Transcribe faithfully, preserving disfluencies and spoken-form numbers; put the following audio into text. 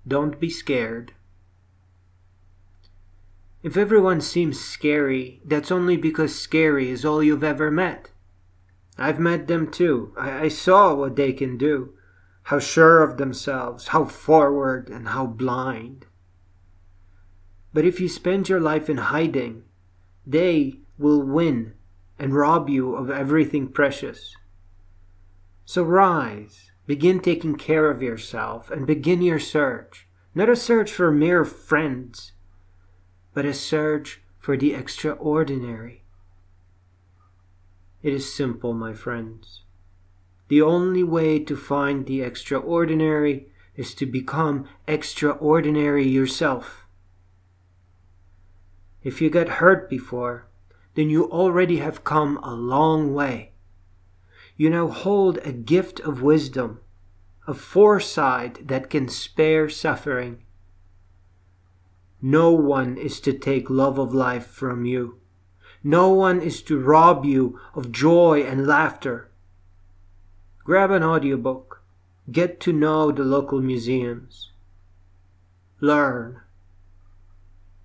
Don't be scared. If everyone seems scary, that's only because scary is all you've ever met. I've met them too. I, I saw what they can do. How sure of themselves, how forward, and how blind. But if you spend your life in hiding, they will win and rob you of everything precious. So rise, begin taking care of yourself, and begin your search. Not a search for mere friends, but a search for the extraordinary. It is simple, my friends. The only way to find the extraordinary is to become extraordinary yourself. If you got hurt before, then you already have come a long way. You now hold a gift of wisdom, of foresight that can spare suffering. No one is to take love of life from you. No one is to rob you of joy and laughter. Grab an audiobook. Get to know the local museums. Learn.